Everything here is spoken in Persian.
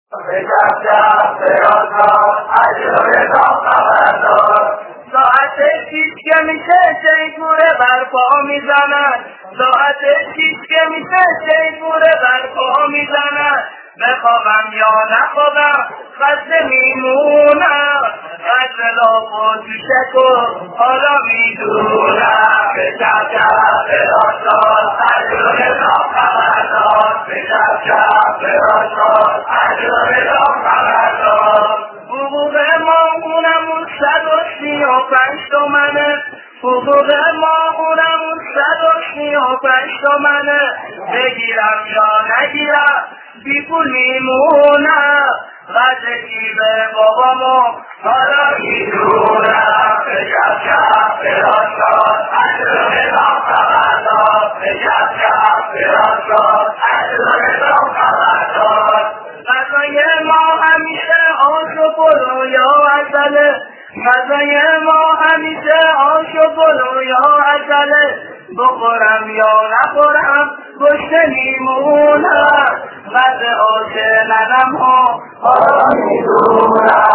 ساعت 6 که میشه شیپوره برپا میزنن، ساعت 6 که میشه شیپوره برپا میزنن. بخوابم یا نخوابم خسته میمونم، غزل و توشک و حالا میدونم. به شب شب براشان عجور ناخبردار، به شب شب براشان عجور ناخبردار. حقوق ما اونمون 135 تومنه، حقوق ما اونمون 135 تومنه. بگیرم یا نگیرم بی پول میمونم، غد جیب بابامو حالا میدونم. به شب شب براشان عجور ناخبردار، به شب شب براشان عجور ناخبردار. غذای ما همیشه آش و گل و یا عسله، غذای ما همیشه آش و گل و یا عسله. بخورم یا نخورم گشته میمونم، غذا آش ننم ها حالا میدونم.